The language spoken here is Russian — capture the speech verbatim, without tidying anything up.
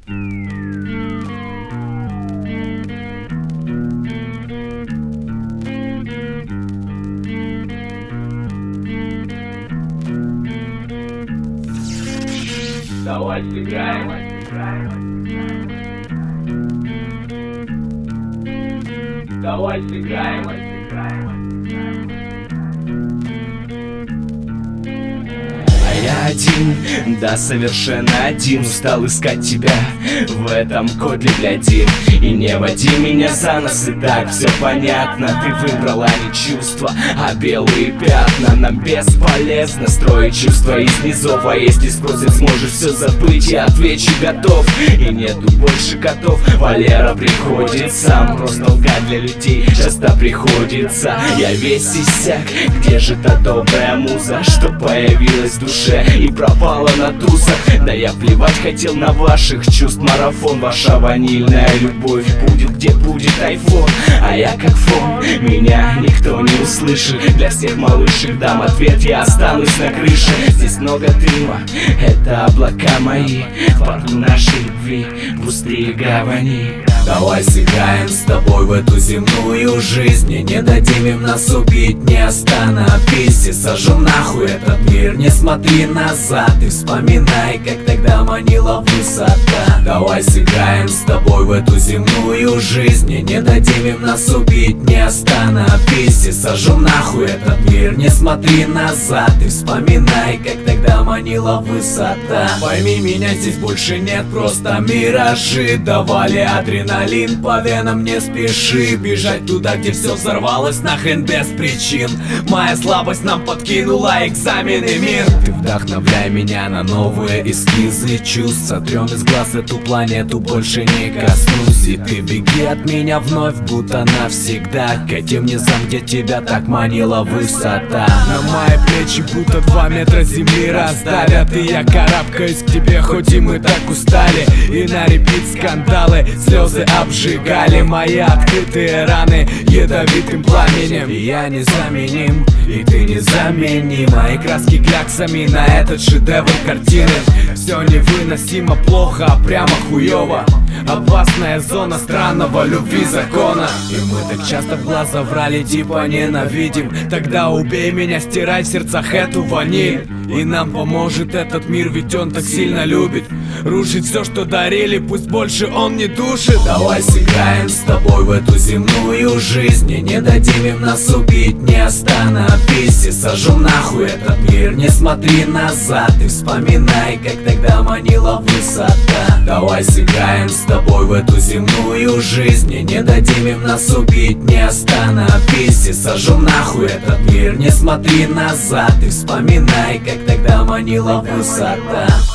Давай сыграем. Давай сыграем. Я один, да совершенно один, устал искать тебя в этом кодле для дин. И не води меня за нос, и так все понятно. Ты выбрала не чувства, а белые пятна. Нам бесполезно строить чувства из низов. А если спросят, сможешь все забыть, я отвечу: готов. И нету больше котов, Валера приходит сам. Просто лгать для людей часто приходится. Я весь иссяк, где же та добрая муза, что появилась в душе и пропала на тусах? Да я плевать хотел на ваших чувств марафон. Ваша ванильная любовь будет, где будет айфон. А я как фон, меня никто не услышит. Для всех малышек дам ответ: я останусь на крыше. Здесь много дыма, это облака мои, в порту нашей любви пустые гавани. Давай сыграем с тобой в эту земную жизнь, и не дадим им нас убить, не остановись. И сожжем нахуй этот мир, не смотри назад и вспоминай, как тогда манила высота. Давай сыграем с тобой в эту земную жизнь, и не дадим им нас убить, не остановись. И сожжем нахуй этот мир, не смотри назад и вспоминай, как тогда манила высота. Пойми меня, здесь больше нет просто миражи. Давали адреналин по венам, не спеши бежать туда, где все взорвалось нахрен без причин. Моя слабость нам подкинула экзамены мир. Ты вдохновляй меня на новые эскизы чувств. Сотрем из глаз эту планету, больше не коснусь. И ты беги от меня вновь, будто навсегда, к тем низам, где тебя так манила высота. На мои плечи будто два метра земли раздавят, и я карабкаюсь к тебе, хоть и мы так устали. И на репит скандалы, слезы обжигали мои открытые раны ядовитым пламенем. И я незаменим, и ты незаменим. Мои краски кляксами на этот шедевр картины. Все невыносимо плохо, а прямо хуёво. Опасная зона странного любви закона. И мы так часто в глаза врали, типа ненавидим. Тогда убей меня, стирай в сердцах эту ваниль. И нам поможет этот мир, ведь он так сильно любит рушить все, что дарили, пусть больше он не душит. Давай сыграем с тобой в эту земную жизнь, и не дадим им нас убить, не остановись. И сожжем нахуй этот мир, не смотри назад и вспоминай, как тогда манила высота. Давай сыграем с тобой в эту земную жизнь, и не дадим им нас убить, не остановись. И сожжем нахуй этот мир, не смотри назад и вспоминай, как тогда манила высота.